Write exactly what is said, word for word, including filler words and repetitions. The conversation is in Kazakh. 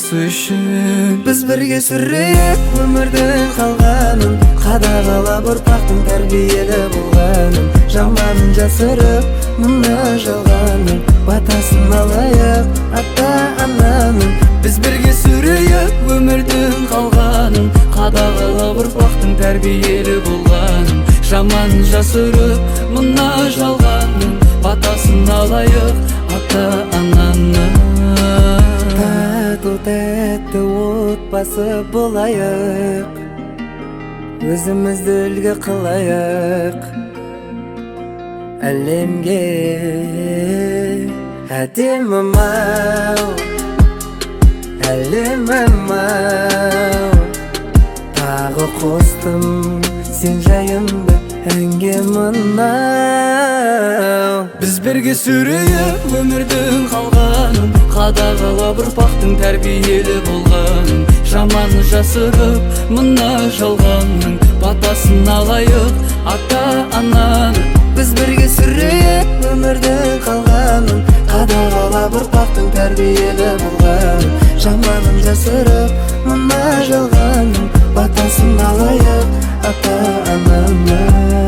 батасы үшін. Біз бірге сүрейік өмірдің қалғанын, қадағалап ұрпақтың тәрбиелі болғанын. Жаманын жасырып, мына жалғанның батасын алайық ата-ананың. Біз бірге сүрейік өмірдің қалғанын, қадағалап ұрпақтың тәрбиелі болғанын. Жаманын жасырып, мына жалғанның батасын алайық ата-ананың. Тату-тәтті отбасы болайық, өзімізді үлгі қылайық. Әлемге әдемім-ау, әлемім-ау, тағы қостым сен жайымды әнге мынау. Біз бірге сүрейік өмірдің қалғанын, қадағалап ұрпақтың тәрбиелі болғанын. Жаманын жасырып, мына жалғанның батасын алайық ата-ананың. Біз бірге сүрейік өмірдің қалғанын, қадағалап ұрпақтың тәрбиелі болғанын. Жаманын жасырып, мына жалғанның батасын алайық ата-ананың.